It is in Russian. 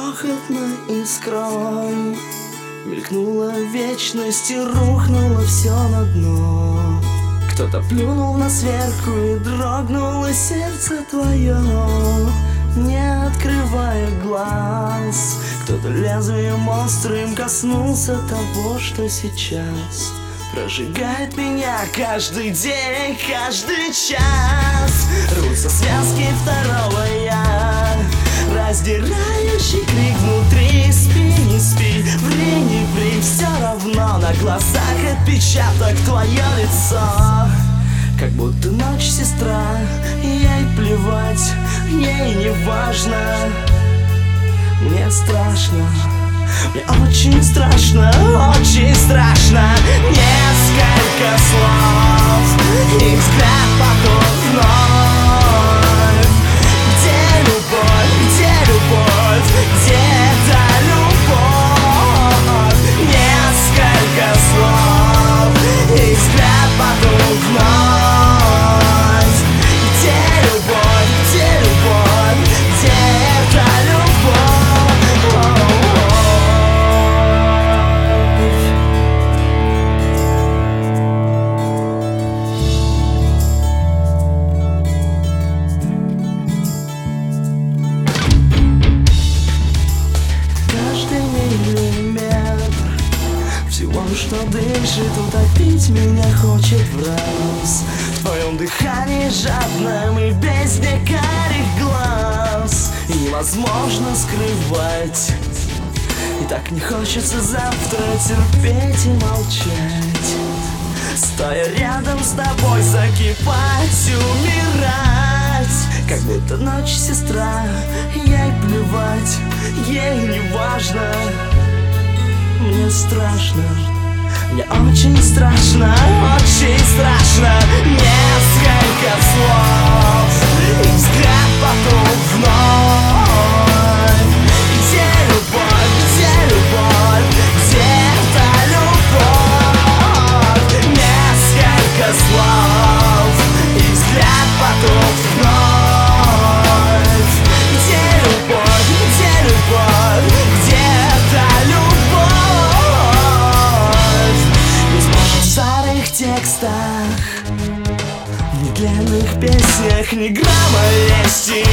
крохотной искрой мелькнула вечность и рухнуло все на дно. Кто-то плюнул на сверху и дрогнуло сердце твое, не открывая глаз. Кто-то лезвием острым коснулся того, что сейчас прожигает меня каждый день, каждый час. Рвутся связки второго я, раздирающий крик внутри. Спи, не спи, ври, не ври, все равно на глазах отпечаток твое лицо. Как будто ночь сестра, ей плевать, ей не важно. Мне страшно, мне очень страшно, очень страшно. Несколько слов и взгляд потом вновь. Где любовь, где любовь, где-то любовь. Несколько слов и взгляд потом вновь. Где любовь, где любовь, где-то любовь. Что дышит, утопить меня хочет враз. В твоем дыхании жадном и бездне карих глаз. И невозможно скрывать. И так не хочется завтра терпеть и молчать. Стоя рядом с тобой, закипать, умирать. Как будто ночь сестра, ей плевать, ей не важно. Мне страшно, мне очень страшно, очень страшно. Несколько слов и взгляд потом вновь. Где любовь, где любовь, где-то любовь. Несколько слов и взгляд потом вновь. Где любовь, где любовь, где-то любовь. Текстах, в длинных песнях ни грамма лести.